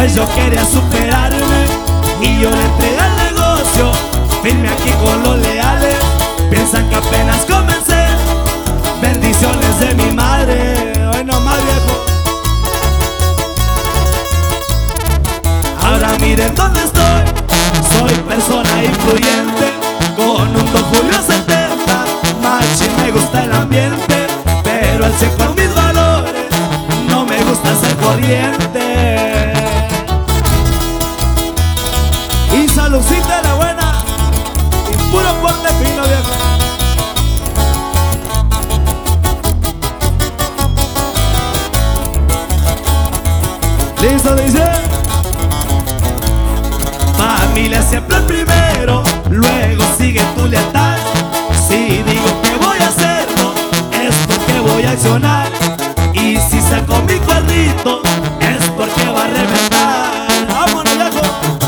pues yo quería superarme y yo le entregué el negocio, firme aquí con los leales. Piensan que apenas comencé, bendiciones de mi madre. Hoy no más, viejo. Ahora miren dónde estoy, soy persona influyente, con un Don Julio 70, machi me gusta el ambiente, pero al 100 con mis valores, no me gusta ser corriente. Y saludcita de la buena, y puro porte fino, viejo. Listo, dice: familia siempre el primero, luego sigue tu lealtad. Si digo que voy a hacerlo, es porque voy a accionar. Y si saco mi cuadrito, es porque va a reventar. ¡Vámonos, viejo!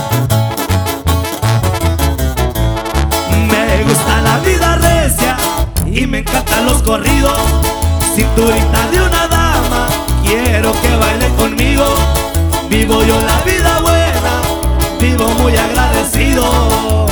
Me gusta la vida recia y me encantan los corridos. Cinturita de una dama, quiero que baile conmigo. Vivo yo la vida buena, vivo muy agradecido.